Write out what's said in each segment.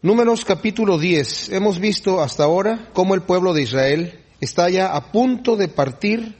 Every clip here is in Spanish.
Números capítulo 10. Hemos visto hasta ahora cómo el pueblo de Israel está ya a punto de partir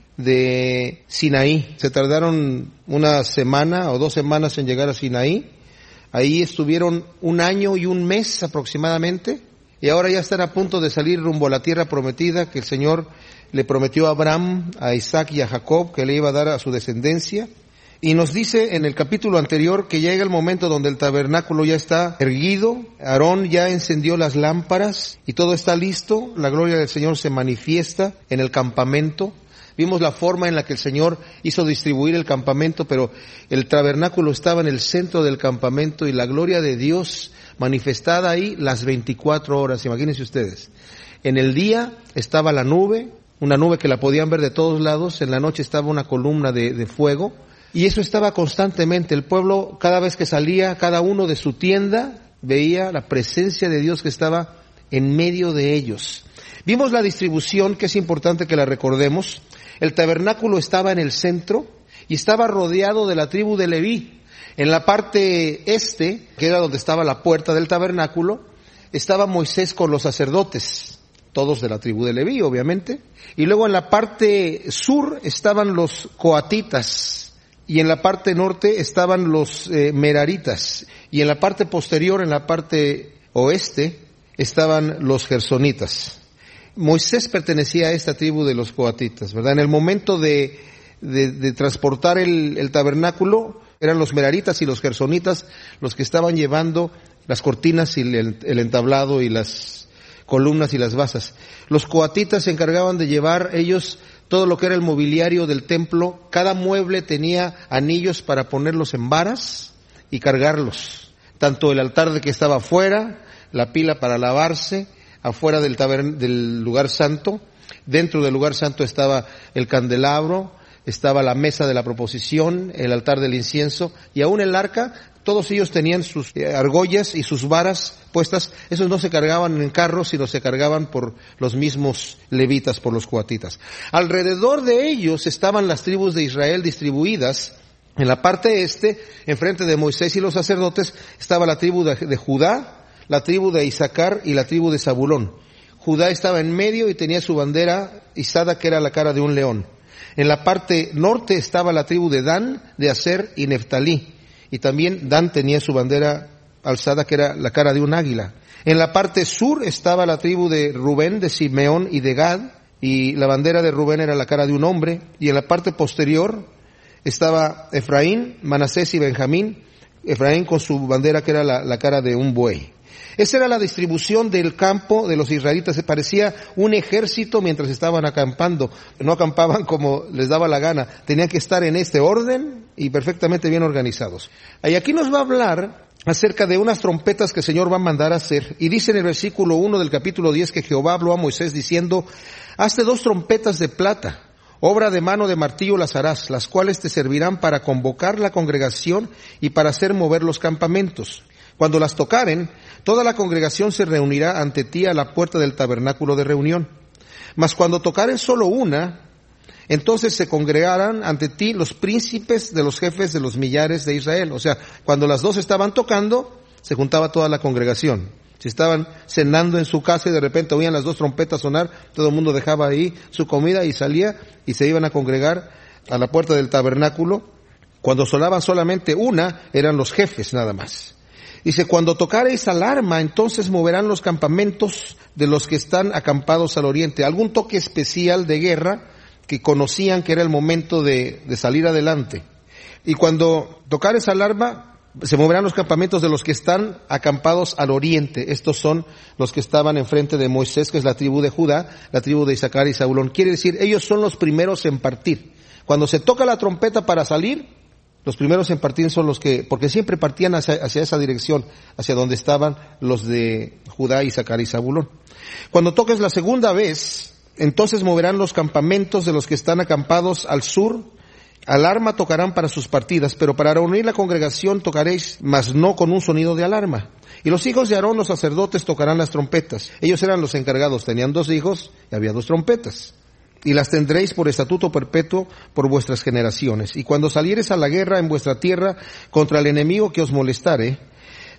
de Sinaí. Se tardaron una semana o 2 semanas en llegar a Sinaí. Ahí estuvieron 1 año y 1 mes aproximadamente. Y ahora ya están a punto de salir rumbo a la tierra prometida que el Señor le prometió a Abraham, a Isaac y a Jacob, que le iba a dar a su descendencia. Y nos dice en el capítulo anterior que llega el momento donde el tabernáculo ya está erguido, Aarón ya encendió las lámparas y todo está listo, la gloria del Señor se manifiesta en el campamento. Vimos la forma en la que el Señor hizo distribuir el campamento, pero el tabernáculo estaba en el centro del campamento y la gloria de Dios manifestada ahí las 24 horas, imagínense ustedes. En el día estaba la nube, una nube que la podían ver de todos lados, en la noche estaba una columna de fuego. Y eso estaba constantemente. El pueblo, cada vez que salía, cada uno de su tienda, veía la presencia de Dios que estaba en medio de ellos. Vimos la distribución, que es importante que la recordemos. El tabernáculo estaba en el centro y estaba rodeado de la tribu de Leví. En la parte este, que era donde estaba la puerta del tabernáculo, estaba Moisés con los sacerdotes, todos de la tribu de Leví, obviamente. Y luego en la parte sur estaban los coatitas. Y en la parte norte estaban los meraritas. Y en la parte posterior, en la parte oeste, estaban los gersonitas. Moisés pertenecía a esta tribu de los coatitas, ¿verdad? En el momento de transportar el tabernáculo, eran los meraritas y los gersonitas los que estaban llevando las cortinas y el entablado y las columnas y las basas. Los coatitas se encargaban de llevar ellos todo lo que era el mobiliario del templo. Cada mueble tenía anillos para ponerlos en varas y cargarlos. Tanto el altar de que estaba afuera, la pila para lavarse, afuera del lugar santo. Dentro del lugar santo estaba el candelabro, estaba la mesa de la proposición, el altar del incienso y aún el arca. Todos ellos tenían sus argollas y sus varas puestas. Esos no se cargaban en carros, sino se cargaban por los mismos levitas, por los coatitas. Alrededor de ellos estaban las tribus de Israel distribuidas. En la parte este, enfrente de Moisés y los sacerdotes, estaba la tribu de Judá, la tribu de Isaacar y la tribu de Zabulón. Judá estaba en medio y tenía su bandera izada, que era la cara de un león. En la parte norte estaba la tribu de Dan, de Aser y Neftalí. Y también Dan tenía su bandera alzada, que era la cara de un águila. En la parte sur estaba la tribu de Rubén, de Simeón y de Gad, y la bandera de Rubén era la cara de un hombre. Y en la parte posterior estaba Efraín, Manasés y Benjamín. Efraín con su bandera, que era la cara de un buey. Esa era la distribución del campo de los israelitas. Se parecía un ejército mientras estaban acampando. No acampaban como les daba la gana. Tenían que estar en este orden y perfectamente bien organizados. Y aquí nos va a hablar acerca de unas trompetas que el Señor va a mandar a hacer. Y dice en el versículo 1 del capítulo 10 que Jehová habló a Moisés diciendo: hazte 2 trompetas de plata, obra de mano de martillo las harás, las cuales te servirán para convocar la congregación y para hacer mover los campamentos. Cuando las tocaren, toda la congregación se reunirá ante ti a la puerta del tabernáculo de reunión. Mas cuando tocaren solo una, entonces se congregarán ante ti los príncipes de los jefes de los millares de Israel. O sea, cuando las 2 estaban tocando, se juntaba toda la congregación. Si estaban cenando en su casa y de repente oían las 2 trompetas sonar, todo el mundo dejaba ahí su comida y salía y se iban a congregar a la puerta del tabernáculo. Cuando sonaban solamente una, eran los jefes nada más. Dice, cuando tocareis alarma, entonces moverán los campamentos de los que están acampados al oriente. Algún toque especial de guerra que conocían que era el momento de salir adelante. Y cuando tocares alarma, se moverán los campamentos de los que están acampados al oriente. Estos son los que estaban enfrente de Moisés, que es la tribu de Judá, la tribu de Isaacar y Zabulón. Quiere decir, ellos son los primeros en partir. Cuando se toca la trompeta para salir, los primeros en partir son los que, porque siempre partían hacia esa dirección, hacia donde estaban los de Judá, Isaacar y Zabulón. Cuando toques la segunda vez, entonces moverán los campamentos de los que están acampados al sur. Alarma tocarán para sus partidas, pero para reunir la congregación tocaréis, mas no con un sonido de alarma. Y los hijos de Aarón, los sacerdotes, tocarán las trompetas. Ellos eran los encargados, tenían 2 hijos y había 2 trompetas. Y las tendréis por estatuto perpetuo por vuestras generaciones. Y cuando salieres a la guerra en vuestra tierra contra el enemigo que os molestare,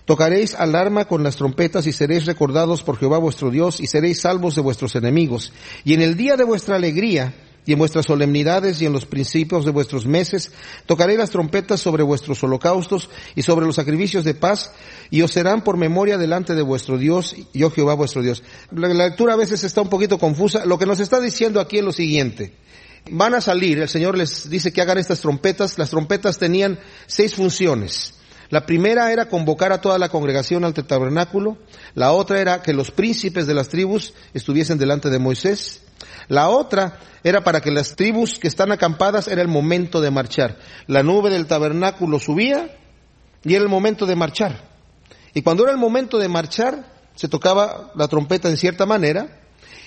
Tocaréis alarma con las trompetas y seréis recordados por Jehová vuestro Dios y seréis salvos de vuestros enemigos. Y en el día de vuestra alegría y en vuestras solemnidades y en los principios de vuestros meses, tocaréis las trompetas sobre vuestros holocaustos y sobre los sacrificios de paz, y os serán por memoria delante de vuestro Dios, yo Jehová vuestro Dios. La lectura a veces está un poquito confusa. Lo que nos está diciendo aquí es lo siguiente. Van a salir, el Señor les dice que hagan estas trompetas. Las trompetas tenían 6 funciones. La primera era convocar a toda la congregación al tabernáculo. La otra era que los príncipes de las tribus estuviesen delante de Moisés. La otra era para que las tribus que están acampadas era el momento de marchar. La nube del tabernáculo subía y era el momento de marchar. Y cuando era el momento de marchar, se tocaba la trompeta en cierta manera,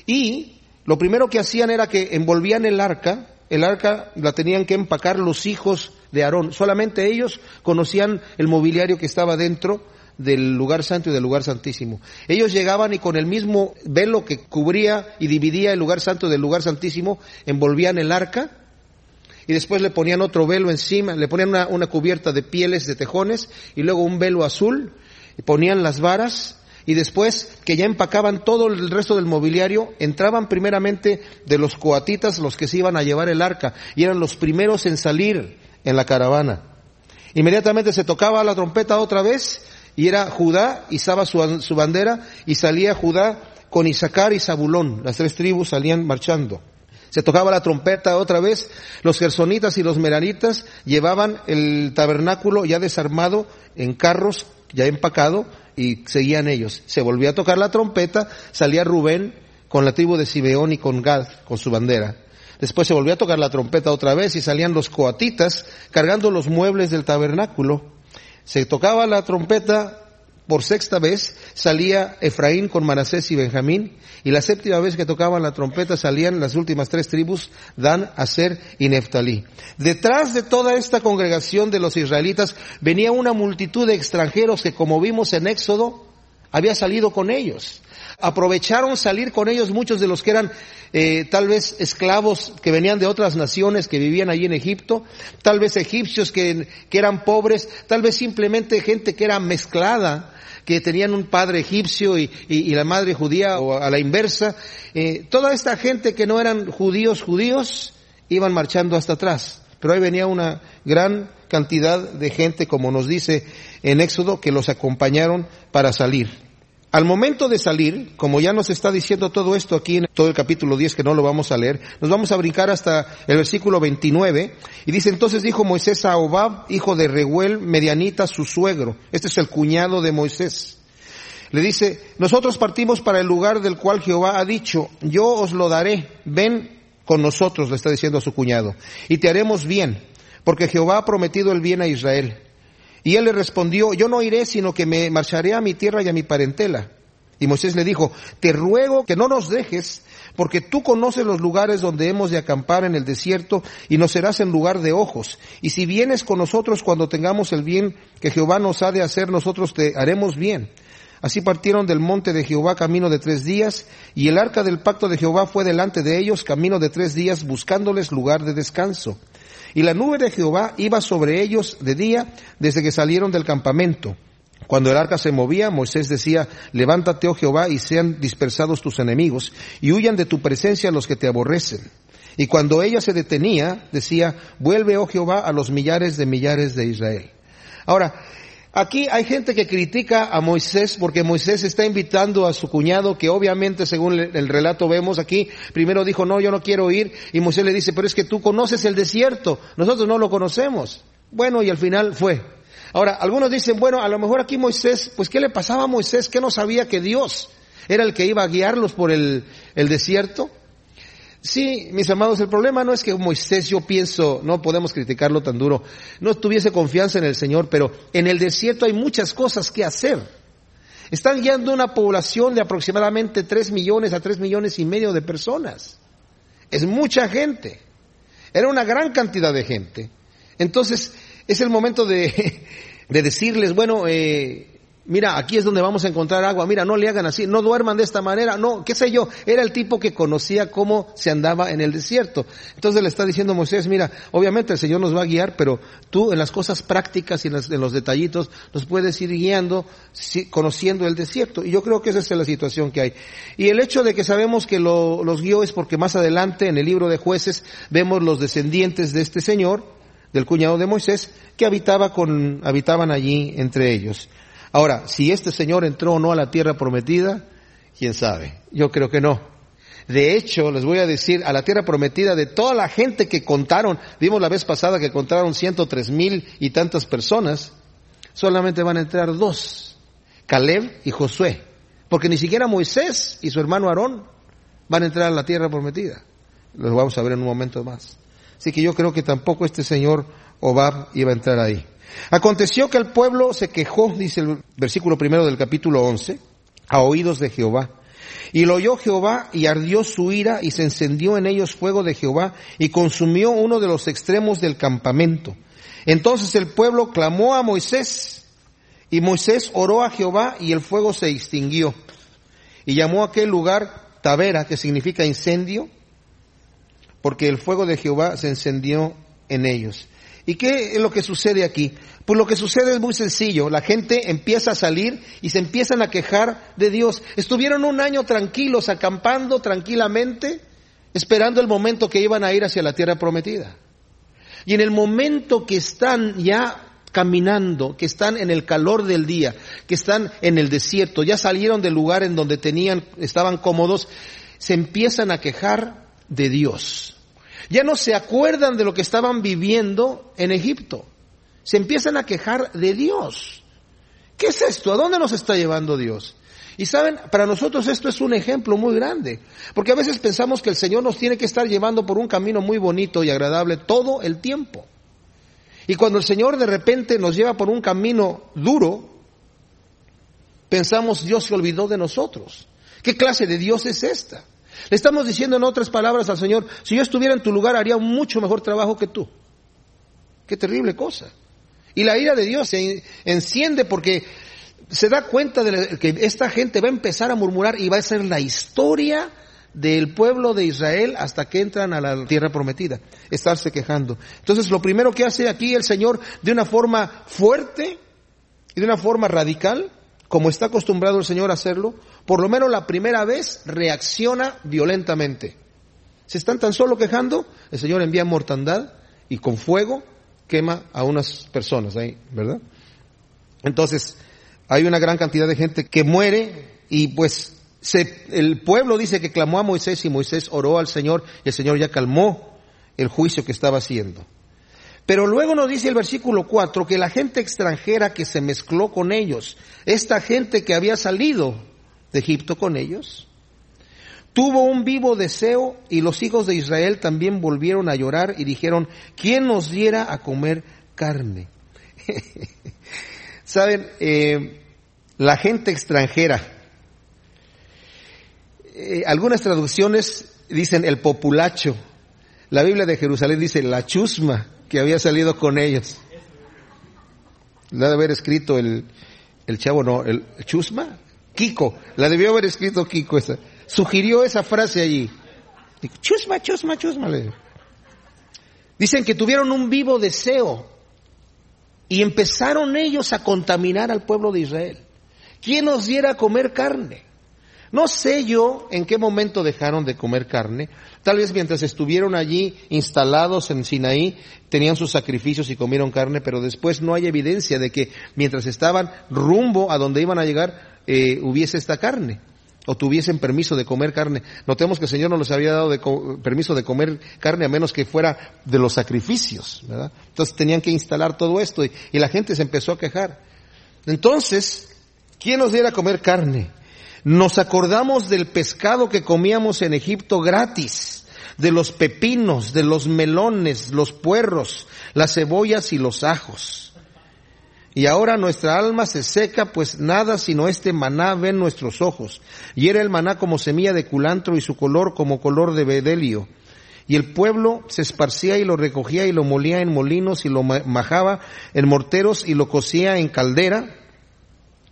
y lo primero que hacían era que envolvían el arca la tenían que empacar los hijos de Aarón. Solamente ellos conocían el mobiliario que estaba dentro del lugar santo y del lugar santísimo. Ellos llegaban y con el mismo velo que cubría y dividía el lugar santo del lugar santísimo, envolvían el arca y después le ponían otro velo encima, le ponían una cubierta de pieles de tejones y luego un velo azul, y ponían las varas. Y después que ya empacaban todo el resto del mobiliario, entraban primeramente de los coatitas, los que se iban a llevar el arca, y eran los primeros en salir en la caravana. Inmediatamente se tocaba la trompeta otra vez, y era Judá, izaba su bandera, y salía Judá con Isaacar y Zabulón. Las 3 tribus salían marchando. Se tocaba la trompeta otra vez, los gersonitas y los meraritas llevaban el tabernáculo ya desarmado en carros, ya empacado, y seguían ellos. Se volvía a tocar la trompeta, salía Rubén con la tribu de Simeón y con Gad, con su bandera. Después se volvía a tocar la trompeta otra vez y salían los coatitas cargando los muebles del tabernáculo. Se tocaba la trompeta por 6ª vez, salía Efraín con Manasés y Benjamín, y la 7ª vez que tocaban la trompeta salían las últimas 3 tribus, Dan, Aser y Neftalí. Detrás de toda esta congregación de los israelitas venía una multitud de extranjeros que, como vimos en Éxodo, había salido con ellos. Aprovecharon salir con ellos muchos de los que eran tal vez esclavos que venían de otras naciones que vivían allí en Egipto, tal vez egipcios que eran pobres, tal vez simplemente gente que era mezclada, que tenían un padre egipcio y la madre judía, o a la inversa. Toda esta gente que no eran judíos iban marchando hasta atrás. Pero ahí venía una gran cantidad de gente, como nos dice en Éxodo, que los acompañaron para salir. Al momento de salir, como ya nos está diciendo todo esto aquí en todo el capítulo 10, que no lo vamos a leer, nos vamos a brincar hasta el versículo 29, y dice: entonces dijo Moisés a Hobab, hijo de Reuel, medianita, su suegro. Este es el cuñado de Moisés. Le dice: nosotros partimos para el lugar del cual Jehová ha dicho, yo os lo daré, ven con nosotros, le está diciendo a su cuñado, y te haremos bien, porque Jehová ha prometido el bien a Israel. Y él le respondió: yo no iré, sino que me marcharé a mi tierra y a mi parentela. Y Moisés le dijo: te ruego que no nos dejes, porque tú conoces los lugares donde hemos de acampar en el desierto, y nos serás en lugar de ojos. Y si vienes con nosotros cuando tengamos el bien que Jehová nos ha de hacer, nosotros te haremos bien. Así partieron del monte de Jehová camino de 3 días, y el arca del pacto de Jehová fue delante de ellos camino de 3 días, buscándoles lugar de descanso. Y la nube de Jehová iba sobre ellos de día desde que salieron del campamento. Cuando el arca se movía, Moisés decía: levántate, oh Jehová, y sean dispersados tus enemigos, y huyan de tu presencia los que te aborrecen. Y cuando ella se detenía, decía: vuelve, oh Jehová, a los millares de Israel. Ahora, aquí hay gente que critica a Moisés porque Moisés está invitando a su cuñado, que obviamente, según el relato vemos aquí, primero dijo: no, yo no quiero ir, y Moisés le dice: pero es que tú conoces el desierto, nosotros no lo conocemos. Bueno, y al final fue. Ahora, algunos dicen: bueno, a lo mejor aquí Moisés, pues ¿qué le pasaba a Moisés? ¿Que no sabía que Dios era el que iba a guiarlos por el desierto? Sí, mis amados, el problema no es que Moisés, yo pienso, no podemos criticarlo tan duro, no tuviese confianza en el Señor, pero en el desierto hay muchas cosas que hacer. Están guiando una población de aproximadamente 3 millones a 3 millones y medio de personas. Es mucha gente. Era una gran cantidad de gente. Entonces, es el momento de decirles: bueno, mira, aquí es donde vamos a encontrar agua, mira, no le hagan así, no duerman de esta manera, no, qué sé yo. Era el tipo que conocía cómo se andaba en el desierto. Entonces le está diciendo a Moisés, mira, obviamente el Señor nos va a guiar, pero tú en las cosas prácticas y en los detallitos nos puedes ir guiando, conociendo el desierto. Y yo creo que esa es la situación que hay. Y el hecho de que sabemos que los guió es porque más adelante en el libro de Jueces vemos los descendientes de este señor, del cuñado de Moisés, que habitaban allí entre ellos. Ahora, si este señor entró o no a la tierra prometida, quién sabe. Yo creo que no. De hecho, les voy a decir, a la tierra prometida, de toda la gente que contaron, vimos la vez pasada que contaron 103,000 y tantas personas, solamente van a entrar 2, Caleb y Josué, porque ni siquiera Moisés y su hermano Aarón van a entrar a la tierra prometida. Los vamos a ver en un momento más. Así que yo creo que tampoco este señor Hobab iba a entrar ahí. Aconteció que el pueblo se quejó, dice el versículo 1 del capítulo 11, a oídos de Jehová. Y lo oyó Jehová y ardió su ira y se encendió en ellos fuego de Jehová y consumió uno de los extremos del campamento. Entonces el pueblo clamó a Moisés y Moisés oró a Jehová y el fuego se extinguió. Y llamó a aquel lugar Tabera, que significa incendio, porque el fuego de Jehová se encendió en ellos. ¿Y qué es lo que sucede aquí? Pues lo que sucede es muy sencillo. La gente empieza a salir y se empiezan a quejar de Dios. Estuvieron un año tranquilos, acampando tranquilamente, esperando el momento que iban a ir hacia la tierra prometida. Y en el momento que están ya caminando, que están en el calor del día, que están en el desierto, ya salieron del lugar en donde estaban cómodos, se empiezan a quejar de Dios. Ya no se acuerdan de lo que estaban viviendo en Egipto. Se empiezan a quejar de Dios. ¿Qué es esto? ¿A dónde nos está llevando Dios? Y saben, para nosotros esto es un ejemplo muy grande. Porque a veces pensamos que el Señor nos tiene que estar llevando por un camino muy bonito y agradable todo el tiempo. Y cuando el Señor de repente nos lleva por un camino duro, pensamos, Dios se olvidó de nosotros. ¿Qué clase de Dios es esta? Le estamos diciendo en otras palabras al Señor, si yo estuviera en tu lugar haría un mucho mejor trabajo que tú. Qué terrible cosa. Y la ira de Dios se enciende porque se da cuenta de que esta gente va a empezar a murmurar y va a ser la historia del pueblo de Israel hasta que entran a la tierra prometida, estarse quejando. Entonces lo primero que hace aquí el Señor de una forma fuerte y de una forma radical, como está acostumbrado el Señor a hacerlo, por lo menos la primera vez reacciona violentamente. Se están tan solo quejando, el Señor envía mortandad y con fuego quema a unas personas ahí, ¿verdad? Entonces, hay una gran cantidad de gente que muere y pues el pueblo dice que clamó a Moisés y Moisés oró al Señor y el Señor ya calmó el juicio que estaba haciendo. Pero luego nos dice el versículo 4 que la gente extranjera que se mezcló con ellos, esta gente que había salido de Egipto con ellos, tuvo un vivo deseo y los hijos de Israel también volvieron a llorar y dijeron, ¿quién nos diera a comer carne? Saben, la gente extranjera, algunas traducciones dicen el populacho, la Biblia de Jerusalén dice la chusma que había salido con ellos. La de haber escrito el chavo, no, el chusma, Kiko, la debió haber escrito Kiko, sugirió esa frase allí. Chusma, chusma, chusma. Dicen que tuvieron un vivo deseo y empezaron ellos a contaminar al pueblo de Israel. ¿Quién nos diera a comer carne? No sé yo en qué momento dejaron de comer carne. Tal vez mientras estuvieron allí instalados en Sinaí, tenían sus sacrificios y comieron carne, pero después no hay evidencia de que mientras estaban rumbo a donde iban a llegar, hubiese esta carne, o tuviesen permiso de comer carne. Notemos que el Señor no les había dado permiso de comer carne a menos que fuera de los sacrificios, ¿verdad? Entonces tenían que instalar todo esto y la gente se empezó a quejar. Entonces, ¿quién nos diera a comer carne? Nos acordamos del pescado que comíamos en Egipto gratis, de los pepinos, de los melones, los puerros, las cebollas y los ajos. Y ahora nuestra alma se seca, pues nada sino este maná ven nuestros ojos. Y era el maná como semilla de culantro y su color como color de bedelio. Y el pueblo se esparcía y lo recogía y lo molía en molinos y lo majaba en morteros y lo cocía en caldera.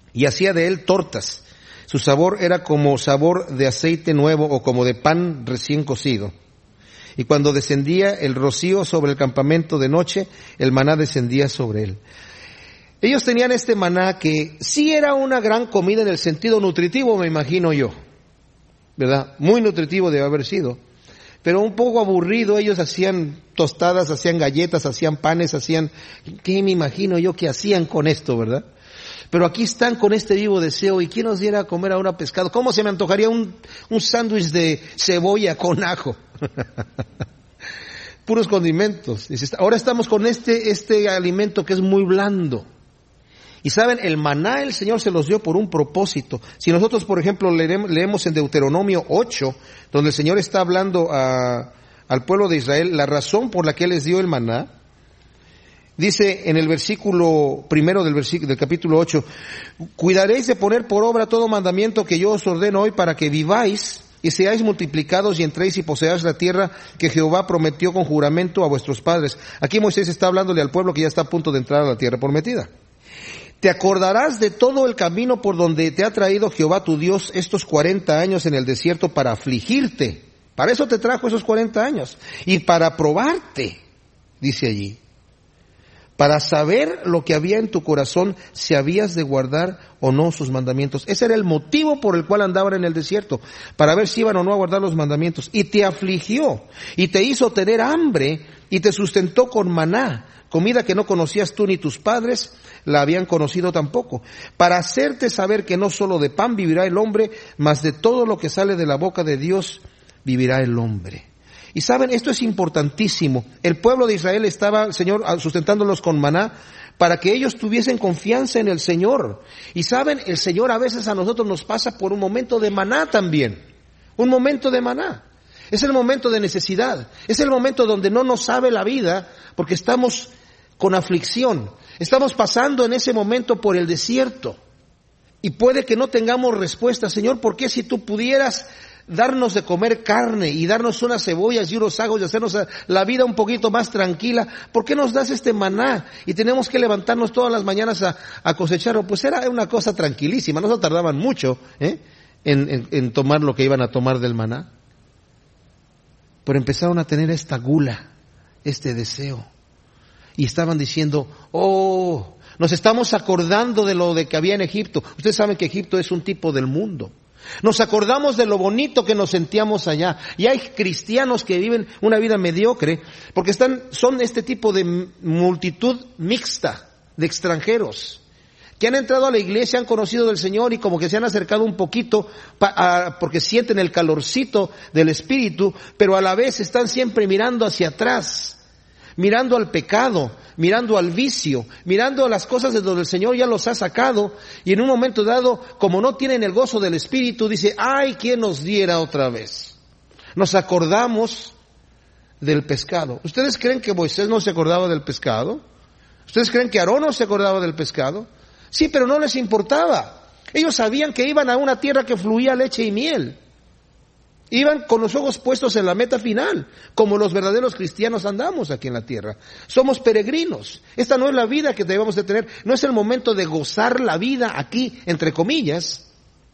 y hacía de él tortas. Su sabor era como sabor de aceite nuevo o como de pan recién cocido. Y cuando descendía el rocío sobre el campamento de noche, el maná descendía sobre él. Ellos tenían este maná que sí era una gran comida en el sentido nutritivo, me imagino yo, ¿verdad? Muy nutritivo debe haber sido, pero un poco aburrido. Ellos hacían tostadas, hacían galletas, hacían panes, ¿qué me imagino yo que hacían con esto, verdad? Pero aquí están con este vivo deseo. ¿Y quién nos diera a comer ahora pescado? ¿Cómo se me antojaría un sándwich de cebolla con ajo? Puros condimentos. Ahora estamos con este alimento que es muy blando. Y saben, el maná el Señor se los dio por un propósito. Si nosotros, por ejemplo, leemos en Deuteronomio 8, donde el Señor está hablando al pueblo de Israel, la razón por la que Él les dio el maná, dice en el versículo primero del capítulo 8, cuidaréis de poner por obra todo mandamiento que yo os ordeno hoy para que viváis y seáis multiplicados y entréis y poseáis la tierra que Jehová prometió con juramento a vuestros padres. Aquí Moisés está hablándole al pueblo que ya está a punto de entrar a la tierra prometida. Te acordarás de todo el camino por donde te ha traído Jehová tu Dios estos 40 años en el desierto para afligirte. Para eso te trajo esos 40 años. Y para probarte, dice allí. Para saber lo que había en tu corazón, si habías de guardar o no sus mandamientos. Ese era el motivo por el cual andaban en el desierto, para ver si iban o no a guardar los mandamientos. Y te afligió, y te hizo tener hambre, y te sustentó con maná, comida que no conocías tú ni tus padres la habían conocido tampoco, para hacerte saber que no solo de pan vivirá el hombre, mas de todo lo que sale de la boca de Dios vivirá el hombre. Y saben, esto es importantísimo. El pueblo de Israel estaba, el Señor, sustentándolos con maná para que ellos tuviesen confianza en el Señor. Y saben, el Señor a veces a nosotros nos pasa por un momento de maná también. Un momento de maná. Es el momento de necesidad. Es el momento donde no nos sabe la vida porque estamos con aflicción. Estamos pasando en ese momento por el desierto. Y puede que no tengamos respuesta. Señor, ¿por qué si tú pudieras darnos de comer carne y darnos unas cebollas y unos ajos y hacernos la vida un poquito más tranquila? ¿Por qué nos das este maná y tenemos que levantarnos todas las mañanas a cosecharlo? Pues era una cosa tranquilísima, no se tardaban mucho en tomar lo que iban a tomar del maná. Pero empezaron a tener esta gula, este deseo. Y estaban diciendo, nos estamos acordando de lo de que había en Egipto. Ustedes saben que Egipto es un tipo del mundo. Nos acordamos de lo bonito que nos sentíamos allá. Y hay cristianos que viven una vida mediocre porque son este tipo de multitud mixta de extranjeros que han entrado a la iglesia, han conocido del Señor y como que se han acercado un poquito porque sienten el calorcito del Espíritu, pero a la vez están siempre mirando hacia atrás, mirando al pecado, mirando al vicio, mirando a las cosas de donde el Señor ya los ha sacado, y en un momento dado, como no tienen el gozo del Espíritu, dice, ¡ay, quién nos diera otra vez! Nos acordamos del pescado. ¿Ustedes creen que Moisés no se acordaba del pescado? ¿Ustedes creen que Aarón no se acordaba del pescado? Sí, pero no les importaba. Ellos sabían que iban a una tierra que fluía leche y miel. Iban con los ojos puestos en la meta final, como los verdaderos cristianos andamos aquí en la tierra. Somos peregrinos. Esta no es la vida que debemos de tener. No es el momento de gozar la vida aquí, entre comillas,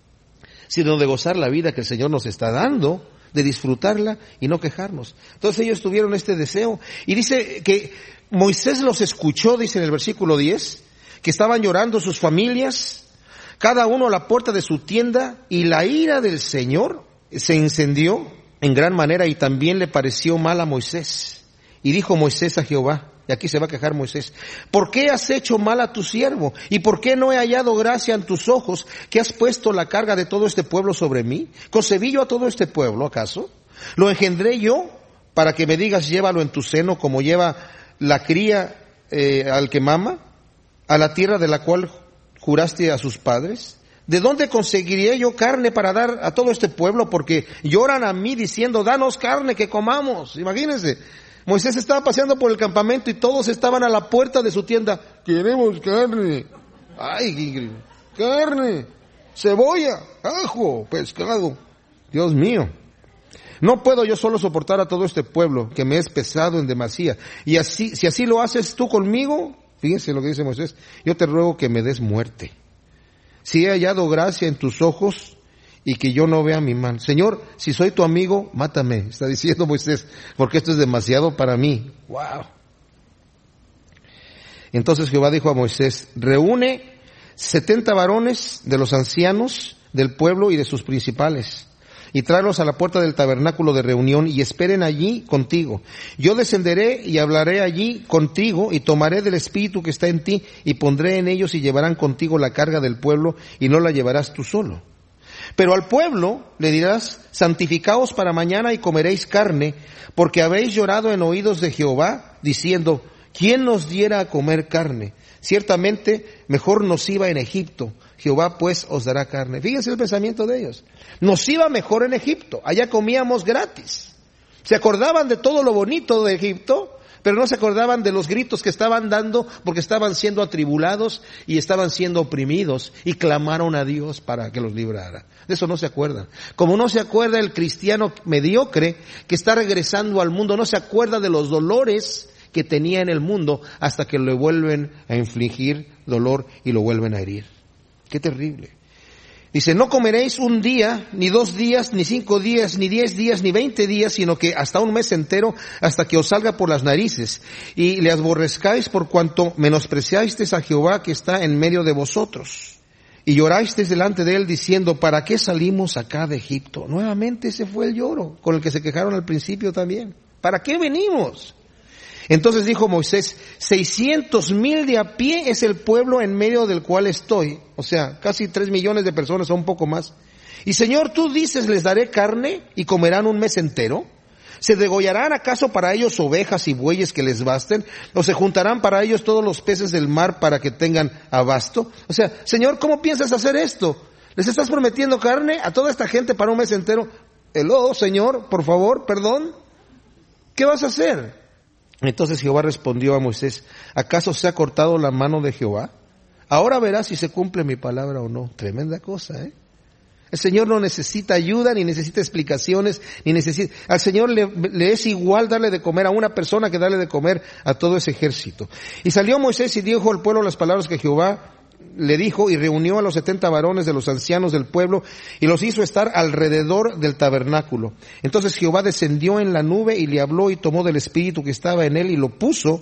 sino de gozar la vida que el Señor nos está dando, de disfrutarla y no quejarnos. Entonces ellos tuvieron este deseo. Y dice que Moisés los escuchó, dice en el versículo 10, que estaban llorando sus familias, cada uno a la puerta de su tienda, y la ira del Señor se encendió en gran manera y también le pareció mal a Moisés. Y dijo Moisés a Jehová, y aquí se va a quejar Moisés, ¿por qué has hecho mal a tu siervo? ¿Y por qué no he hallado gracia en tus ojos que has puesto la carga de todo este pueblo sobre mí? ¿Concebí yo a todo este pueblo, acaso? ¿Lo engendré yo para que me digas, llévalo en tu seno como lleva la cría al que mama, a la tierra de la cual juraste a sus padres? ¿De dónde conseguiría yo carne para dar a todo este pueblo? Porque lloran a mí diciendo, danos carne que comamos. Imagínense, Moisés estaba paseando por el campamento y todos estaban a la puerta de su tienda. Queremos carne. Ay, carne, cebolla, ajo, pescado. Dios mío. No puedo yo solo soportar a todo este pueblo que me es pesado en demasía. Y así, si así lo haces tú conmigo, fíjense lo que dice Moisés, yo te ruego que me des muerte. si he hallado gracia en tus ojos y que yo no vea mi mal. Señor, si soy tu amigo, mátame, está diciendo Moisés, porque esto es demasiado para mí. ¡Wow! Entonces Jehová dijo a Moisés, reúne 70 varones de los ancianos del pueblo y de sus principales, y tráelos a la puerta del tabernáculo de reunión, y esperen allí contigo. Yo descenderé y hablaré allí contigo, y tomaré del espíritu que está en ti, y pondré en ellos, y llevarán contigo la carga del pueblo, y no la llevarás tú solo. Pero al pueblo le dirás, santificaos para mañana y comeréis carne, porque habéis llorado en oídos de Jehová, diciendo, ¿quién nos diera a comer carne? Ciertamente mejor nos iba en Egipto, Jehová pues os dará carne. Fíjense el pensamiento de ellos. Nos iba mejor en Egipto, allá comíamos gratis. Se acordaban de todo lo bonito de Egipto, pero no se acordaban de los gritos que estaban dando porque estaban siendo atribulados y estaban siendo oprimidos y clamaron a Dios para que los librara. De eso no se acuerdan. Como no se acuerda el cristiano mediocre que está regresando al mundo, no se acuerda de los dolores que tenía en el mundo hasta que le vuelven a infligir dolor y lo vuelven a herir. ¡Qué terrible! Dice, no comeréis un día, ni 2 días, ni 5 días, ni 10 días, ni 20 días, sino que hasta un mes entero, hasta que os salga por las narices, y le aborrezcáis por cuanto menospreciasteis a Jehová que está en medio de vosotros. Y llorasteis delante de él diciendo, ¿para qué salimos acá de Egipto? Nuevamente ese fue el lloro, con el que se quejaron al principio también. ¿Para qué venimos? Entonces dijo Moisés, 600,000 de a pie es el pueblo en medio del cual estoy. O sea, casi 3 millones de personas o un poco más. Y Señor, tú dices, les daré carne y comerán un mes entero. ¿Se degollarán acaso para ellos ovejas y bueyes que les basten? ¿O se juntarán para ellos todos los peces del mar para que tengan abasto? O sea, Señor, ¿cómo piensas hacer esto? ¿Les estás prometiendo carne a toda esta gente para un mes entero? Hello, Señor, por favor, perdón. ¿Qué vas a hacer? Entonces Jehová respondió a Moisés, ¿acaso se ha cortado la mano de Jehová? Ahora verás si se cumple mi palabra o no. Tremenda cosa, ¿eh? El Señor no necesita ayuda, ni necesita explicaciones, al Señor le es igual darle de comer a una persona que darle de comer a todo ese ejército. Y salió Moisés y dijo al pueblo las palabras que Jehová le dijo, y reunió a los 70 varones de los ancianos del pueblo y los hizo estar alrededor del tabernáculo. Entonces Jehová descendió en la nube y le habló y tomó del espíritu que estaba en él y lo puso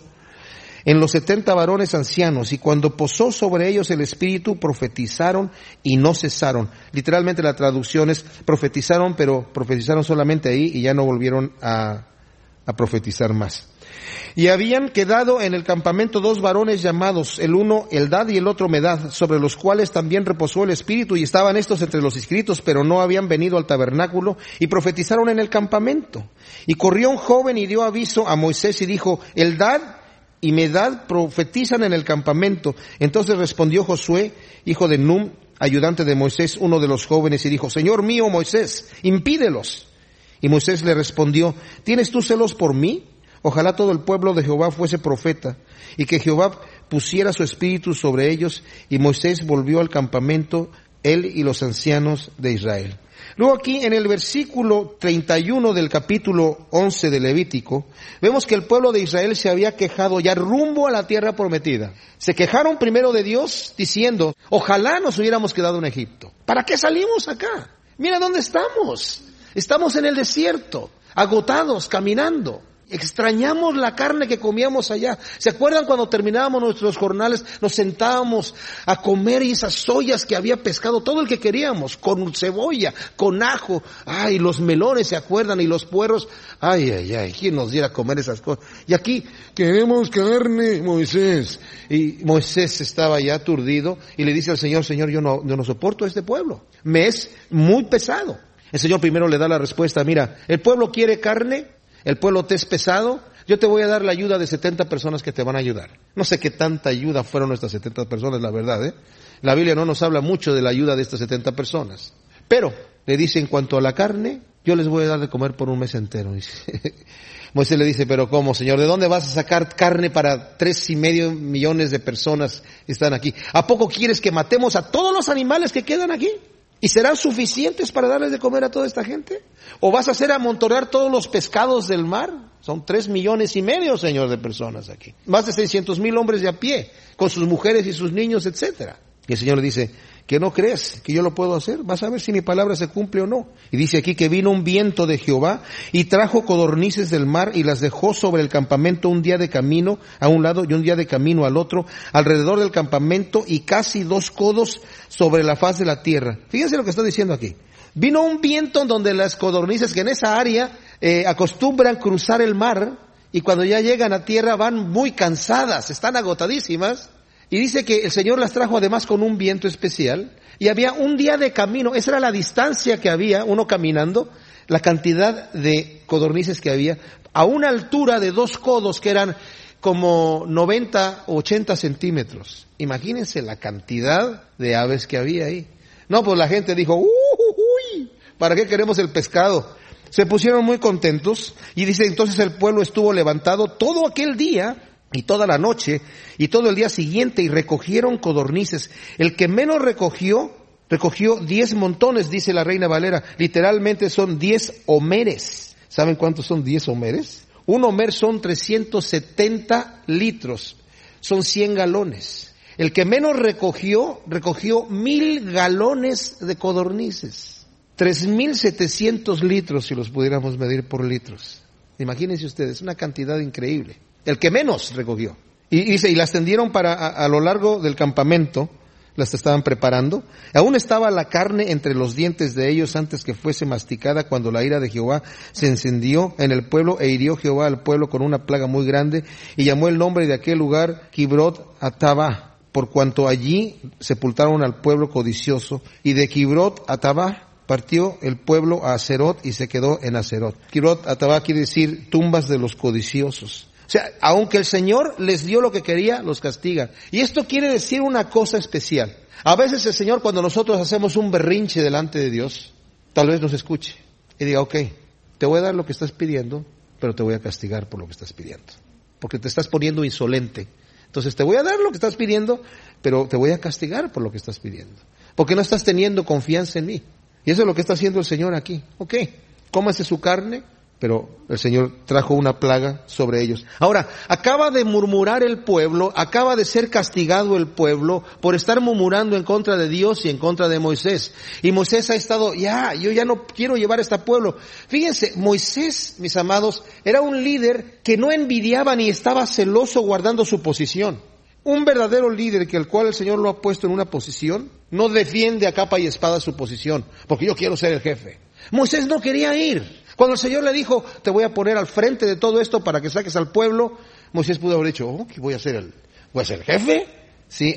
en los 70 varones ancianos, y cuando posó sobre ellos el espíritu profetizaron y no cesaron. Literalmente la traducción es profetizaron, pero profetizaron solamente ahí y ya no volvieron a profetizar más. Y habían quedado en el campamento 2 varones llamados, el uno Eldad y el otro Medad, sobre los cuales también reposó el espíritu, y estaban estos entre los inscritos, pero no habían venido al tabernáculo, y profetizaron en el campamento. Y corrió un joven y dio aviso a Moisés y dijo, Eldad y Medad profetizan en el campamento. Entonces respondió Josué, hijo de Num, ayudante de Moisés, uno de los jóvenes, y dijo, Señor mío Moisés, impídelos. Y Moisés le respondió, ¿tienes tú celos por mí? Ojalá todo el pueblo de Jehová fuese profeta, y que Jehová pusiera su espíritu sobre ellos. Y Moisés volvió al campamento, él y los ancianos de Israel. Luego aquí en el versículo 31 del capítulo 11 de Levítico, vemos que el pueblo de Israel se había quejado ya rumbo a la tierra prometida. Se quejaron primero de Dios diciendo, ojalá nos hubiéramos quedado en Egipto. ¿Para qué salimos acá? Mira dónde estamos. Estamos en el desierto, agotados, caminando. Extrañamos la carne que comíamos allá. ¿Se acuerdan cuando terminábamos nuestros jornales? Nos sentábamos a comer esas ollas que había pescado, todo el que queríamos, con cebolla, con ajo. Ay, los melones, ¿se acuerdan? Y los puerros. Ay, ay, ay, ¿quién nos diera a comer esas cosas? Y aquí, queremos carne, Moisés. Y Moisés estaba ya aturdido y le dice al Señor, Señor, yo no soporto a este pueblo. Me es muy pesado. El Señor primero le da la respuesta, mira, el pueblo quiere carne. El pueblo te es pesado, yo te voy a dar la ayuda de 70 personas que te van a ayudar. No sé qué tanta ayuda fueron estas 70 personas, la verdad, ¿eh? La Biblia no nos habla mucho de la ayuda de estas 70 personas. Pero, le dice, en cuanto a la carne, yo les voy a dar de comer por un mes entero. Moisés le dice, pero ¿cómo, Señor? ¿De dónde vas a sacar carne para 3.5 millones de personas que están aquí? ¿A poco quieres que matemos a todos los animales que quedan aquí? ¿Y serán suficientes para darles de comer a toda esta gente? ¿O vas a hacer amontonar todos los pescados del mar? Son 3,5 millones, Señor, de personas aquí. Más de 600,000 hombres de a pie, con sus mujeres y sus niños, etcétera. Y el Señor le dice, ¿que no crees que yo lo puedo hacer? Vas a ver si mi palabra se cumple o no. Y dice aquí que vino un viento de Jehová y trajo codornices del mar y las dejó sobre el campamento un día de camino a un lado y un día de camino al otro, alrededor del campamento y casi 2 codos sobre la faz de la tierra. Fíjense lo que está diciendo aquí. Vino un viento donde las codornices que en esa área acostumbran cruzar el mar y cuando ya llegan a tierra van muy cansadas, están agotadísimas. Y dice que el Señor las trajo además con un viento especial y había un día de camino, esa era la distancia que había, uno caminando, la cantidad de codornices que había, a una altura de 2 codos que eran como 90 o 80 centímetros. Imagínense la cantidad de aves que había ahí. No, pues la gente dijo, uy, ¿para qué queremos el pescado? Se pusieron muy contentos y dice, entonces el pueblo estuvo levantado todo aquel día y toda la noche y todo el día siguiente y recogieron codornices. El que menos recogió 10 montones, dice la Reina Valera. Literalmente son 10 homeres. ¿Saben cuántos son 10 homeres? Un homer son 370 litros. Son 100 galones. El que menos recogió 1,000 galones de codornices. 3,700 litros si los pudiéramos medir por litros. Imagínense ustedes, una cantidad increíble. El que menos recogió. Y dice, y las tendieron a lo largo del campamento, las estaban preparando. Aún estaba la carne entre los dientes de ellos antes que fuese masticada cuando la ira de Jehová se encendió en el pueblo e hirió Jehová al pueblo con una plaga muy grande y llamó el nombre de aquel lugar Kibrot Hatabá, por cuanto allí sepultaron al pueblo codicioso. Y de Kibrot Hatabá partió el pueblo a Aserot y se quedó en Aserot. Kibrot Hatabá quiere decir tumbas de los codiciosos. O sea, aunque el Señor les dio lo que quería, los castiga. Y esto quiere decir una cosa especial. A veces el Señor, cuando nosotros hacemos un berrinche delante de Dios, tal vez nos escuche y diga, ok, te voy a dar lo que estás pidiendo, pero te voy a castigar por lo que estás pidiendo. Porque te estás poniendo insolente. Entonces te voy a dar lo que estás pidiendo, pero te voy a castigar por lo que estás pidiendo. Porque no estás teniendo confianza en mí. Y eso es lo que está haciendo el Señor aquí. Ok, cómase su carne, pero el Señor trajo una plaga sobre ellos. Ahora, acaba de murmurar el pueblo, acaba de ser castigado el pueblo por estar murmurando en contra de Dios y en contra de Moisés. Y Moisés ha estado, yo ya no quiero llevar a este pueblo. Fíjense, Moisés, mis amados, era un líder que no envidiaba ni estaba celoso guardando su posición. Un verdadero líder que el cual el Señor lo ha puesto en una posición, no defiende a capa y espada su posición, porque yo quiero ser el jefe. Moisés no quería ir. Cuando el Señor le dijo, te voy a poner al frente de todo esto para que saques al pueblo, Moisés pudo haber dicho, ¿qué voy a ser el jefe? Sí,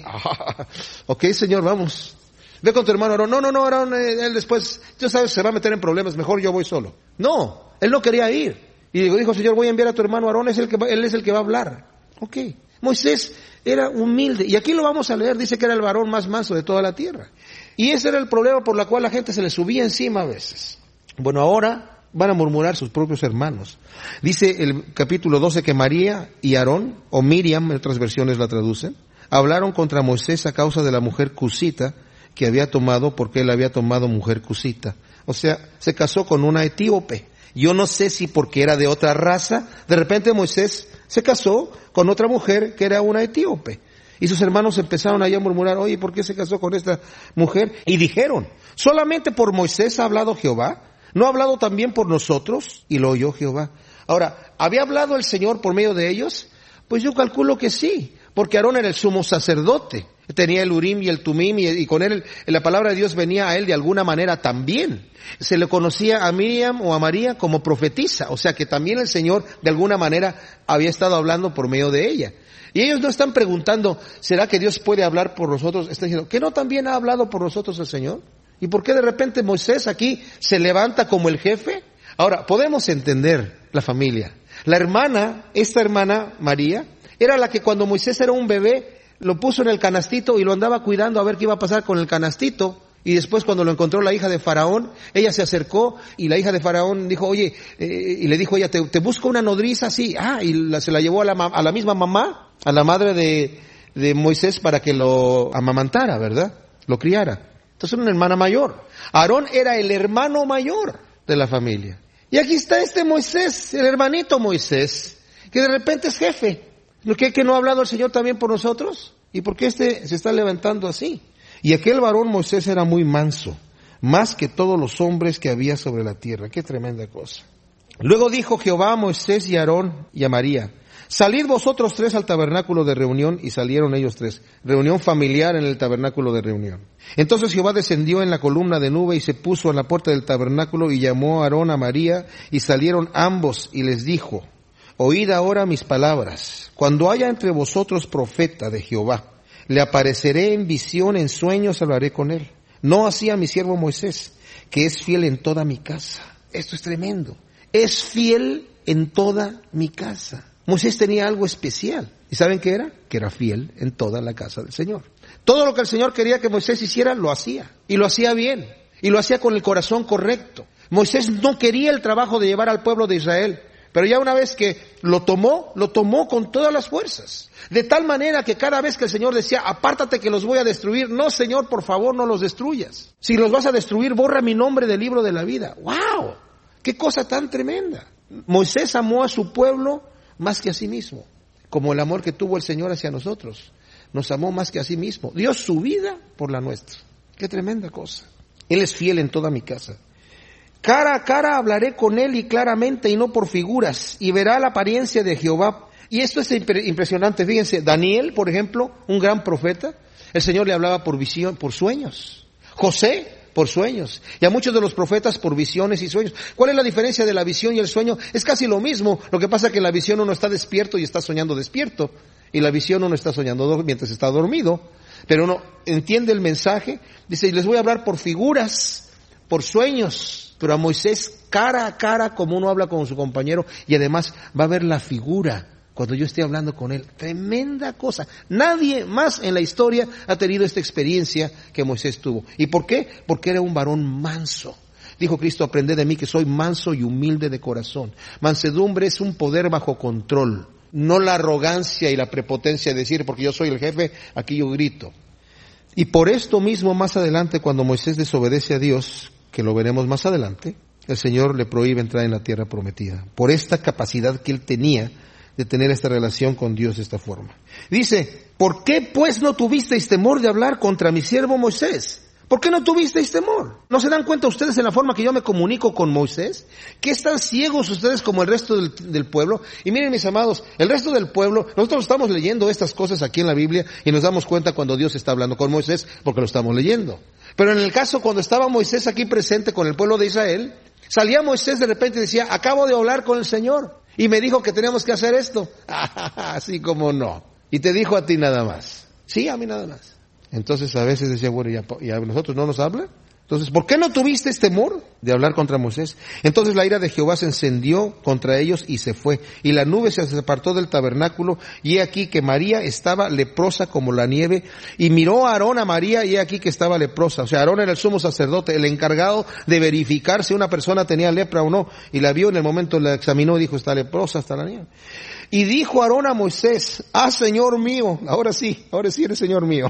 ok, Señor, vamos. Ve con tu hermano Aarón. No, Aarón, él después, ya sabes, se va a meter en problemas, mejor yo voy solo. No, él no quería ir. Y dijo, Señor, voy a enviar a tu hermano Aarón, él es el que va a hablar. Ok, Moisés era humilde. Y aquí lo vamos a leer, dice que era el varón más manso de toda la tierra. Y ese era el problema por el cual la gente se le subía encima a veces. Bueno, ahora van a murmurar sus propios hermanos. Dice el capítulo 12 que María y Aarón, o Miriam, en otras versiones la traducen, hablaron contra Moisés a causa de la mujer cusita que había tomado, porque él había tomado mujer cusita. O sea, se casó con una etíope. Yo no sé si porque era de otra raza, de repente Moisés se casó con otra mujer que era una etíope. Y sus hermanos empezaron ahí a murmurar, oye, ¿por qué se casó con esta mujer? Y dijeron, ¿solamente por Moisés ha hablado Jehová? ¿No ha hablado también por nosotros? Y lo oyó Jehová. Ahora, ¿había hablado el Señor por medio de ellos? Pues yo calculo que sí, porque Aarón era el sumo sacerdote. Tenía el Urim y el Tumim y con él la palabra de Dios venía a él de alguna manera también. Se le conocía a Miriam o a María como profetisa, o sea que también el Señor de alguna manera había estado hablando por medio de ella. Y ellos no están preguntando, ¿será que Dios puede hablar por nosotros? Están diciendo, ¿que no también ha hablado por nosotros el Señor? ¿Y por qué de repente Moisés aquí se levanta como el jefe? Ahora, podemos entender la familia. Esta hermana María, era la que cuando Moisés era un bebé, lo puso en el canastito y lo andaba cuidando a ver qué iba a pasar con el canastito. Y después cuando lo encontró la hija de Faraón, ella se acercó y la hija de Faraón dijo, oye, y le dijo ella, te busco una nodriza así. Se la llevó a la misma mamá, a la madre de Moisés para que lo amamantara, ¿verdad? Lo criara. Entonces era una hermana mayor. Aarón era el hermano mayor de la familia. Y aquí está este Moisés, el hermanito Moisés, que de repente es jefe. ¿Que no ha hablado el Señor también por nosotros? ¿Y por qué se está levantando así? Y aquel varón Moisés era muy manso, más que todos los hombres que había sobre la tierra. Qué tremenda cosa. Luego dijo Jehová a Moisés y a Aarón y a María: salid vosotros tres al tabernáculo de reunión. Y salieron ellos tres. Reunión familiar en el tabernáculo de reunión. Entonces Jehová descendió en la columna de nube y se puso en la puerta del tabernáculo y llamó a Aarón, a María, y salieron ambos y les dijo: oíd ahora mis palabras. Cuando haya entre vosotros profeta de Jehová, le apareceré en visión, en sueños hablaré con él. No así a mi siervo Moisés, que es fiel en toda mi casa. Esto es tremendo. Es fiel en toda mi casa. Moisés tenía algo especial. ¿Y saben qué era? Que era fiel en toda la casa del Señor. Todo lo que el Señor quería que Moisés hiciera, lo hacía. Y lo hacía bien. Y lo hacía con el corazón correcto. Moisés no quería el trabajo de llevar al pueblo de Israel. Pero ya una vez que lo tomó con todas las fuerzas. De tal manera que cada vez que el Señor decía: apártate que los voy a destruir. No, Señor, por favor, no los destruyas. Si los vas a destruir, borra mi nombre del libro de la vida. ¡Wow! ¡Qué cosa tan tremenda! Moisés amó a su pueblo más que a sí mismo. Como el amor que tuvo el Señor hacia nosotros. Nos amó más que a sí mismo. Dio su vida por la nuestra. ¡Qué tremenda cosa! Él es fiel en toda mi casa. Cara a cara hablaré con él y claramente y no por figuras, y verá la apariencia de Jehová. Y esto es impresionante. Fíjense, Daniel, por ejemplo, un gran profeta, el Señor le hablaba por visión, por sueños. José, por sueños. Y a muchos de los profetas por visiones y sueños. ¿Cuál es la diferencia de la visión y el sueño? Es casi lo mismo. Lo que pasa es que en la visión uno está despierto y está soñando despierto. Y la visión uno está soñando mientras está dormido. Pero uno entiende el mensaje. Dice: les voy a hablar por figuras, por sueños. Pero a Moisés, cara a cara, como uno habla con su compañero, y además va a ver la figura cuando yo esté hablando con él. Tremenda cosa. Nadie más en la historia ha tenido esta experiencia que Moisés tuvo. ¿Y por qué? Porque era un varón manso. Dijo Cristo: aprended de mí que soy manso y humilde de corazón. Mansedumbre es un poder bajo control, no la arrogancia y la prepotencia de decir: porque yo soy el jefe, aquí yo grito. Y por esto mismo, más adelante, cuando Moisés desobedece a Dios, que lo veremos más adelante, el Señor le prohíbe entrar en la tierra prometida, por esta capacidad que él tenía de tener esta relación con Dios de esta forma. Dice: ¿por qué pues no tuvisteis temor de hablar contra mi siervo Moisés? ¿Por qué no tuvisteis temor? ¿No se dan cuenta ustedes en la forma que yo me comunico con Moisés? ¿Que están ciegos ustedes como el resto del pueblo? Y miren, mis amados, el resto del pueblo, nosotros estamos leyendo estas cosas aquí en la Biblia y nos damos cuenta cuando Dios está hablando con Moisés porque lo estamos leyendo. Pero en el caso cuando estaba Moisés aquí presente con el pueblo de Israel, salía Moisés de repente y decía: acabo de hablar con el Señor y me dijo que teníamos que hacer esto. Así como no. Y te dijo a ti nada más. Sí, a mí nada más. Entonces a veces decía: bueno, ¿y a nosotros no nos habla? Entonces, ¿por qué no tuviste temor de hablar contra Moisés? Entonces la ira de Jehová se encendió contra ellos y se fue. Y la nube se apartó del tabernáculo, y he aquí que María estaba leprosa como la nieve. Y miró a Aarón a María, y he aquí que estaba leprosa. O sea, Aarón era el sumo sacerdote, el encargado de verificar si una persona tenía lepra o no. Y la vio en el momento, la examinó y dijo: está leprosa, está la nieve. Y dijo Aarón a Moisés: Señor mío, ahora sí eres Señor mío.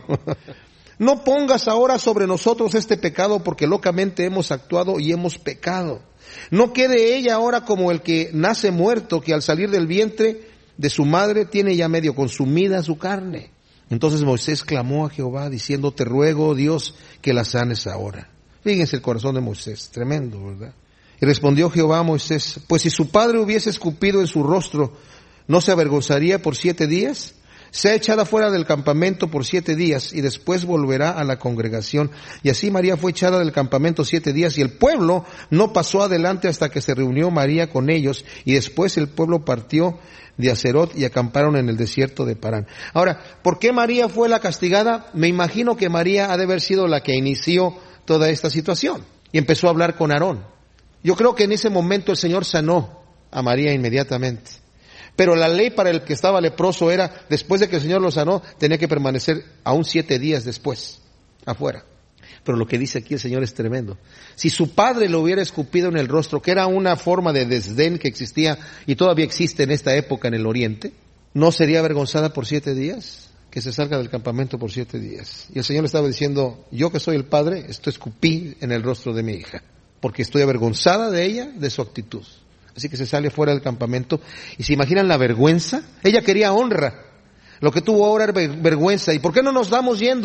No pongas ahora sobre nosotros este pecado, porque locamente hemos actuado y hemos pecado. No quede ella ahora como el que nace muerto, que al salir del vientre de su madre tiene ya medio consumida su carne. Entonces Moisés clamó a Jehová diciendo: te ruego, Dios, que la sanes ahora. Fíjense el corazón de Moisés, tremendo, ¿verdad? Y respondió Jehová a Moisés: pues si su padre hubiese escupido en su rostro, ¿no se avergonzaría por 7 días? Sea echada fuera del campamento por 7 días y después volverá a la congregación. Y así María fue echada del campamento 7 días y el pueblo no pasó adelante hasta que se reunió María con ellos, y después el pueblo partió de Aserot y acamparon en el desierto de Parán. Ahora, ¿por qué María fue la castigada? Me imagino que María ha de haber sido la que inició toda esta situación y empezó a hablar con Aarón. Yo creo que en ese momento el Señor sanó a María inmediatamente. Pero la ley para el que estaba leproso era, después de que el Señor lo sanó, tenía que permanecer aún 7 días después, afuera. Pero lo que dice aquí el Señor es tremendo. Si su padre lo hubiera escupido en el rostro, que era una forma de desdén que existía y todavía existe en esta época en el Oriente, ¿no sería avergonzada por 7 días? Que se salga del campamento por 7 días. Y el Señor le estaba diciendo: yo que soy el padre, esto escupí en el rostro de mi hija, porque estoy avergonzada de ella, de su actitud. Así que se sale fuera del campamento. Y se imaginan la vergüenza. Ella quería honra. Lo que tuvo ahora era vergüenza. ¿Y por qué no nos vamos yendo?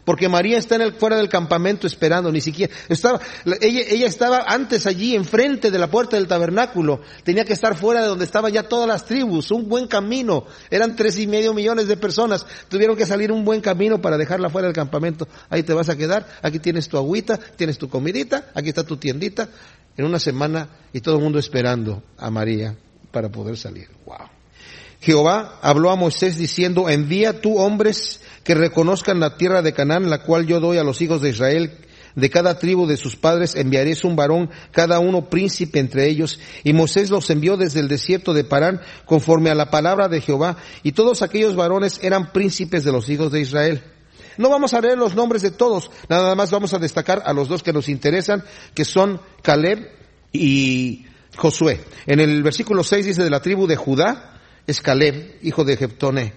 porque María está fuera del campamento esperando, ni siquiera ella estaba antes allí enfrente de la puerta del tabernáculo, tenía que estar fuera de donde estaban ya todas las tribus, un buen camino, eran 3.5 millones de personas, tuvieron que salir un buen camino para dejarla fuera del campamento. Ahí te vas a quedar, aquí tienes tu agüita, tienes tu comidita, aquí está tu tiendita, en una semana, y todo el mundo esperando a María para poder salir. Wow. Jehová habló a Moisés diciendo: envía tú hombres que reconozcan la tierra de Canaán, la cual yo doy a los hijos de Israel. De cada tribu de sus padres enviaréis un varón, cada uno príncipe entre ellos. Y Moisés los envió desde el desierto de Parán, conforme a la palabra de Jehová, y todos aquellos varones eran príncipes de los hijos de Israel. No vamos a leer los nombres de todos, nada más vamos a destacar a los dos que nos interesan, que son Caleb y Josué. En el versículo 6 dice: de la tribu de Judá es Caleb, hijo de Jeftone.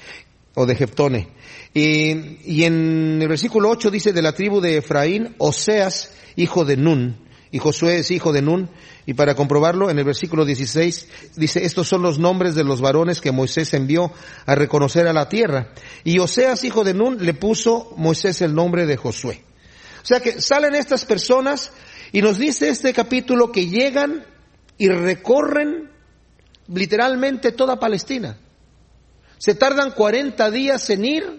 Y en el versículo 8 dice: de la tribu de Efraín, Oseas, hijo de Nun. Y Josué es hijo de Nun. Y para comprobarlo, en el versículo 16 dice: estos son los nombres de los varones que Moisés envió a reconocer a la tierra. Y Oseas, hijo de Nun, le puso Moisés el nombre de Josué. O sea que salen estas personas y nos dice este capítulo que llegan y recorren literalmente toda Palestina. Se tardan 40 días en ir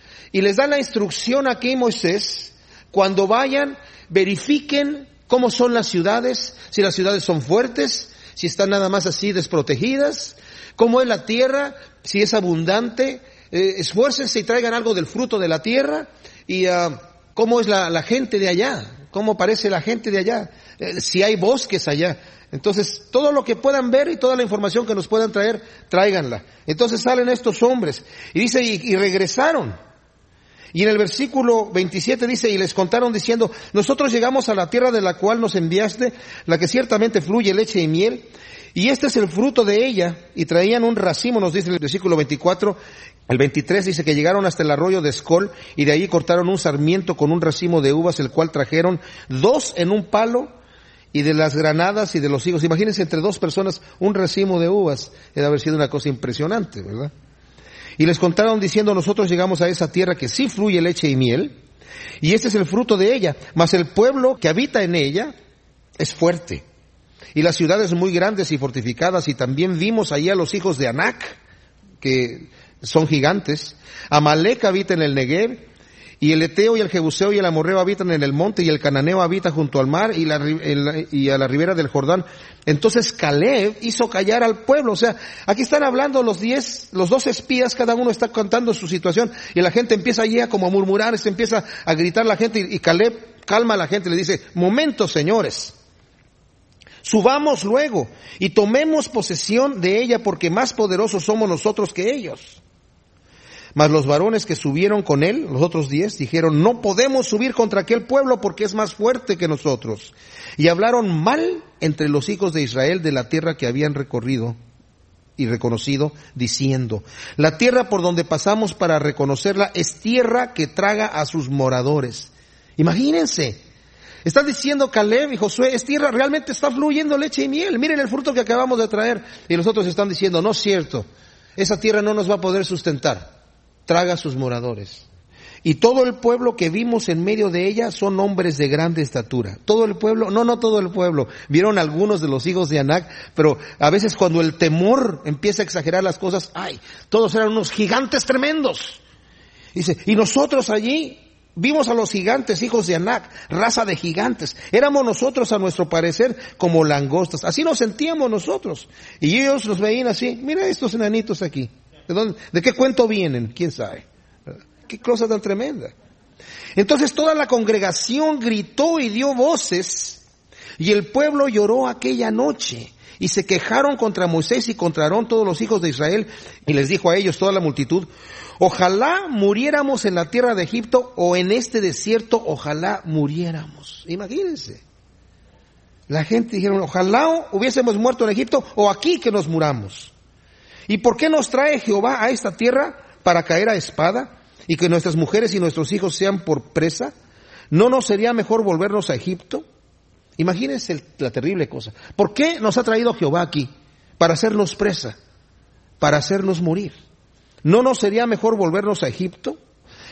y les dan la instrucción aquí Moisés: cuando vayan, verifiquen cómo son las ciudades, si las ciudades son fuertes, si están nada más así desprotegidas, cómo es la tierra, si es abundante, esfuércense y traigan algo del fruto de la tierra, y cómo es la gente de allá, cómo parece la gente de allá, si hay bosques allá. Entonces, todo lo que puedan ver y toda la información que nos puedan traer, tráiganla. Entonces salen estos hombres, y dice, y regresaron. Y en el versículo 27 dice: y les contaron diciendo: nosotros llegamos a la tierra de la cual nos enviaste, la que ciertamente fluye leche y miel, y este es el fruto de ella. Y traían un racimo, nos dice el versículo 24. El 23 dice que llegaron hasta el arroyo de Escol, y de allí cortaron un sarmiento con un racimo de uvas, el cual trajeron 2 en un palo, y de las granadas y de los higos. Imagínense, entre 2 personas, un racimo de uvas. Debe haber sido una cosa impresionante, ¿verdad? Y les contaron diciendo: nosotros llegamos a esa tierra que sí fluye leche y miel, y este es el fruto de ella, mas el pueblo que habita en ella es fuerte, y las ciudades muy grandes y fortificadas, y también vimos allí a los hijos de Anac, que son gigantes. Amalek habita en el Negev, y el Eteo y el Jebuseo y el Amorreo habitan en el monte, y el Cananeo habita junto al mar y a la ribera del Jordán. Entonces Caleb hizo callar al pueblo. O sea, aquí están hablando los 2 espías, cada uno está contando su situación, y la gente empieza allí como a murmurar, se empieza a gritar la gente, y Caleb calma a la gente, le dice: momento, señores, subamos luego y tomemos posesión de ella, porque más poderosos somos nosotros que ellos. Mas los varones que subieron con él, los otros 10, dijeron: no podemos subir contra aquel pueblo, porque es más fuerte que nosotros. Y hablaron mal entre los hijos de Israel de la tierra que habían recorrido y reconocido, diciendo: la tierra por donde pasamos para reconocerla es tierra que traga a sus moradores. Imagínense, están diciendo Caleb y Josué: es tierra, realmente está fluyendo leche y miel, miren el fruto que acabamos de traer. Y los otros están diciendo: no es cierto, esa tierra no nos va a poder sustentar, traga a sus moradores. Y todo el pueblo que vimos en medio de ella son hombres de grande estatura. Todo el pueblo, no todo el pueblo. Vieron algunos de los hijos de Anac, pero a veces cuando el temor empieza a exagerar las cosas, todos eran unos gigantes tremendos. Dice: y nosotros allí vimos a los gigantes, hijos de Anac, raza de gigantes. Éramos nosotros, a nuestro parecer, como langostas. Así nos sentíamos nosotros. Y ellos nos veían así: mira estos enanitos aquí. ¿De qué cuento vienen? ¿Quién sabe? Qué cosa tan tremenda. Entonces toda la congregación gritó y dio voces, y el pueblo lloró aquella noche, y se quejaron contra Moisés y contra Aarón todos los hijos de Israel, y les dijo a ellos toda la multitud: ojalá muriéramos en la tierra de Egipto, o en este desierto, ojalá muriéramos. Imagínense. La gente dijeron: ojalá hubiésemos muerto en Egipto, o aquí que nos muramos. ¿Y por qué nos trae Jehová a esta tierra para caer a espada, y que nuestras mujeres y nuestros hijos sean por presa? ¿No nos sería mejor volvernos a Egipto? Imagínense la terrible cosa. ¿Por qué nos ha traído Jehová aquí? Para hacernos presa, para hacernos morir. ¿No nos sería mejor volvernos a Egipto?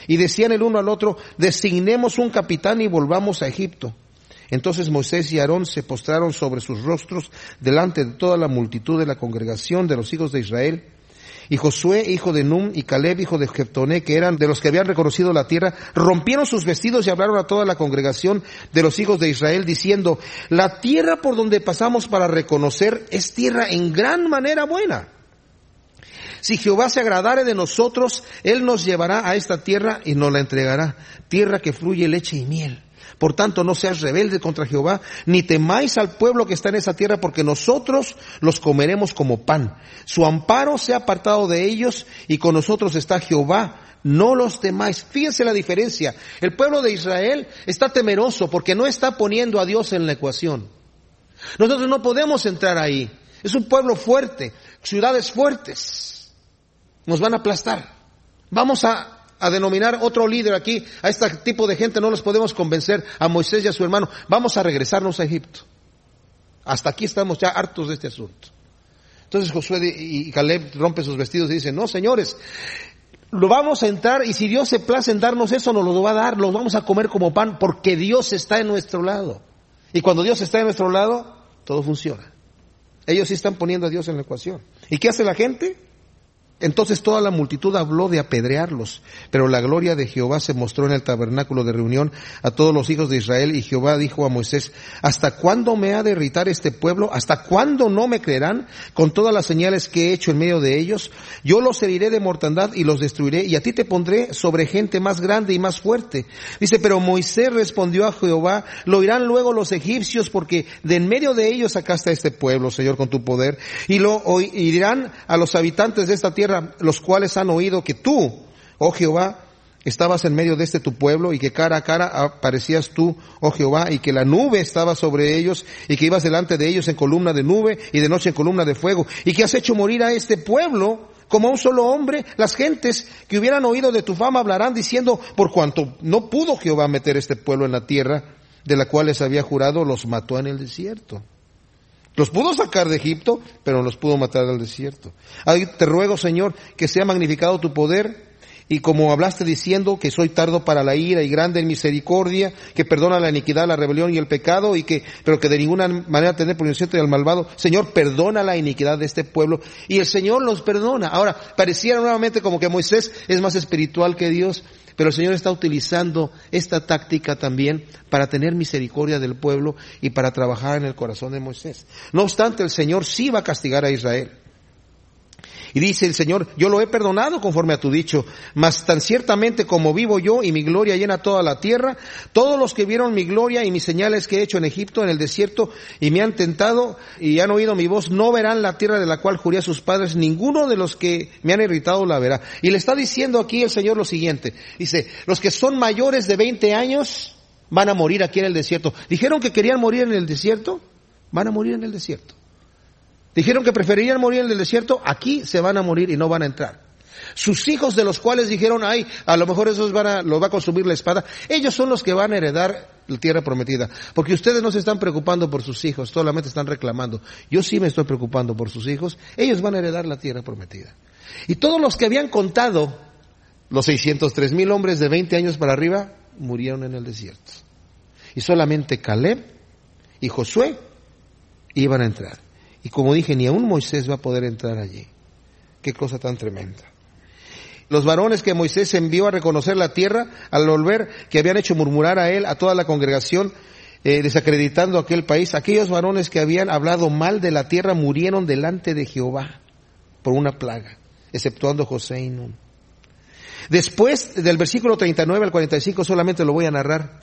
Y decían el uno al otro, designemos un capitán y volvamos a Egipto. Entonces Moisés y Aarón se postraron sobre sus rostros delante de toda la multitud de la congregación de los hijos de Israel. Y Josué, hijo de Nun, y Caleb, hijo de Jeftoné, que eran de los que habían reconocido la tierra, rompieron sus vestidos y hablaron a toda la congregación de los hijos de Israel, diciendo, la tierra por donde pasamos para reconocer es tierra en gran manera buena. Si Jehová se agradare de nosotros, Él nos llevará a esta tierra y nos la entregará, tierra que fluye leche y miel. Por tanto, no seas rebelde contra Jehová, ni temáis al pueblo que está en esa tierra, porque nosotros los comeremos como pan. Su amparo se ha apartado de ellos, y con nosotros está Jehová. No los temáis. Fíjense la diferencia. El pueblo de Israel está temeroso porque no está poniendo a Dios en la ecuación. Nosotros no podemos entrar ahí. Es un pueblo fuerte, ciudades fuertes. Nos van a aplastar. Vamos a denominar otro líder aquí. A este tipo de gente no los podemos convencer, a Moisés y a su hermano. Vamos a regresarnos a Egipto. Hasta aquí estamos ya hartos de este asunto. Entonces Josué y Caleb rompen sus vestidos y dicen, no, señores, lo vamos a entrar, y si Dios se place en darnos eso, nos lo va a dar, los vamos a comer como pan, porque Dios está en nuestro lado. Y cuando Dios está en nuestro lado, todo funciona. Ellos sí están poniendo a Dios en la ecuación. ¿Y qué hace la gente? Entonces toda la multitud habló de apedrearlos, pero la gloria de Jehová se mostró en el tabernáculo de reunión a todos los hijos de Israel, y Jehová dijo a Moisés, ¿hasta cuándo me ha de irritar este pueblo? ¿Hasta cuándo no me creerán con todas las señales que he hecho en medio de ellos? Yo los heriré de mortandad y los destruiré, y a ti te pondré sobre gente más grande y más fuerte. Dice, pero Moisés respondió a Jehová, lo oirán luego los egipcios, porque de en medio de ellos sacaste a este pueblo, Señor, con tu poder, y lo oirán a los habitantes de esta tierra, los cuales han oído que tú, oh Jehová, estabas en medio de este tu pueblo, y que cara a cara aparecías tú, oh Jehová, y que la nube estaba sobre ellos, y que ibas delante de ellos en columna de nube, y de noche en columna de fuego, y que has hecho morir a este pueblo como a un solo hombre. Las gentes que hubieran oído de tu fama hablarán diciendo, por cuanto no pudo Jehová meter este pueblo en la tierra de la cual les había jurado, los mató en el desierto. Los pudo sacar de Egipto, pero los pudo matar al desierto. Ay, te ruego, Señor, que sea magnificado tu poder, y como hablaste diciendo que soy tardo para la ira y grande en misericordia, que perdona la iniquidad, la rebelión y el pecado, pero que de ninguna manera tener por inocente al malvado. Señor, perdona la iniquidad de este pueblo. Y el Señor los perdona. Ahora, pareciera nuevamente como que Moisés es más espiritual que Dios, pero el Señor está utilizando esta táctica también para tener misericordia del pueblo y para trabajar en el corazón de Moisés. No obstante, el Señor sí va a castigar a Israel. Y dice el Señor, yo lo he perdonado conforme a tu dicho, mas tan ciertamente como vivo yo y mi gloria llena toda la tierra, todos los que vieron mi gloria y mis señales que he hecho en Egipto, en el desierto, y me han tentado y han oído mi voz, no verán la tierra de la cual juré a sus padres, ninguno de los que me han irritado la verá. Y le está diciendo aquí el Señor lo siguiente, dice, los que son mayores de 20 años van a morir aquí en el desierto. Dijeron que querían morir en el desierto, van a morir en el desierto. Dijeron que preferirían morir en el desierto, aquí se van a morir y no van a entrar. Sus hijos, de los cuales dijeron, ay, a lo mejor esos los va a consumir la espada, ellos son los que van a heredar la tierra prometida. Porque ustedes no se están preocupando por sus hijos, solamente están reclamando. Yo sí me estoy preocupando por sus hijos, ellos van a heredar la tierra prometida. Y todos los que habían contado, los 603,000 hombres de 20 años para arriba, murieron en el desierto. Y solamente Caleb y Josué iban a entrar. Y como dije, ni aún Moisés va a poder entrar allí. Qué cosa tan tremenda. Los varones que Moisés envió a reconocer la tierra, al volver, que habían hecho murmurar a él, a toda la congregación, desacreditando aquel país, aquellos varones que habían hablado mal de la tierra murieron delante de Jehová por una plaga, exceptuando José y Nun. Después, del versículo 39 al 45, solamente lo voy a narrar.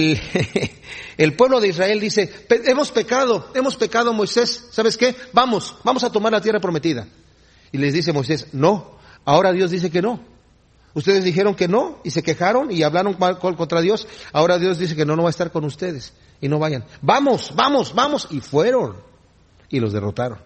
El pueblo de Israel dice, hemos pecado Moisés, ¿sabes qué? Vamos a tomar la tierra prometida. Y les dice Moisés, no, ahora Dios dice que no. Ustedes dijeron que no y se quejaron y hablaron contra Dios, ahora Dios dice que no va a estar con ustedes y no vayan. Vamos, y fueron y los derrotaron.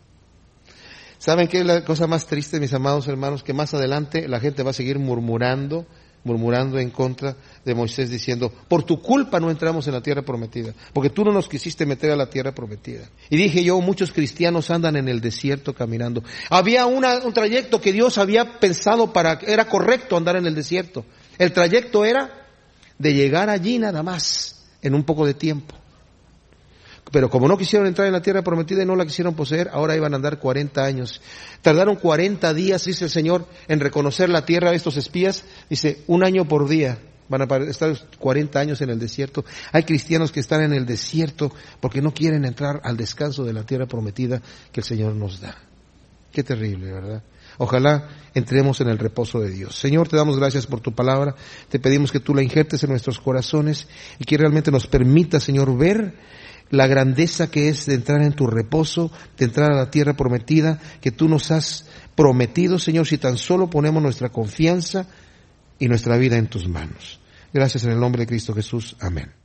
¿Saben qué es la cosa más triste, mis amados hermanos? Que más adelante la gente va a seguir murmurando en contra de Moisés, diciendo, por tu culpa no entramos en la tierra prometida, porque tú no nos quisiste meter a la tierra prometida. Y dije yo, muchos cristianos andan en el desierto caminando. Había un trayecto que Dios había pensado era correcto andar en el desierto. El trayecto era de llegar allí nada más, en un poco de tiempo. Pero como no quisieron entrar en la tierra prometida y no la quisieron poseer, ahora iban a andar 40 años. Tardaron 40 días, dice el Señor, en reconocer la tierra de estos espías. Dice, 1 año por día. Van a estar 40 años en el desierto. Hay cristianos que están en el desierto porque no quieren entrar al descanso de la tierra prometida que el Señor nos da. Qué terrible, ¿verdad? Ojalá entremos en el reposo de Dios. Señor, te damos gracias por tu palabra. Te pedimos que tú la injertes en nuestros corazones y que realmente nos permita, Señor, ver la grandeza que es de entrar en tu reposo, de entrar a la tierra prometida que tú nos has prometido, Señor, si tan solo ponemos nuestra confianza y nuestra vida en tus manos. Gracias en el nombre de Cristo Jesús. Amén.